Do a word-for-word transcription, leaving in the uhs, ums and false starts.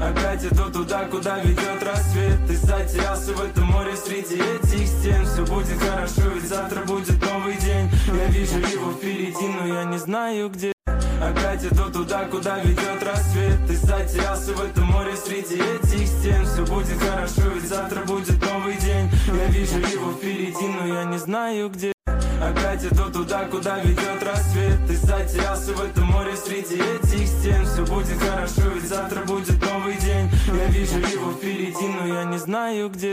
Опять иду туда, куда ведет рассвет. Ты затерялся в этом море среди этих стен. Все будет хорошо, ведь завтра будет новый день. Я вижу его впереди, но я не знаю где. Опять иду туда, куда ведет рассвет. Ты затерялся в этом море среди этих стен. Все будет хорошо, ведь завтра будет новый день. Я вижу его впереди, но я не знаю где. Опять иду туда, куда ведет рассвет. Ты затерялся в этом море среди этих стен. Все будет хорошо, ведь завтра будет новый день. Я вижу его впереди, но я не знаю где.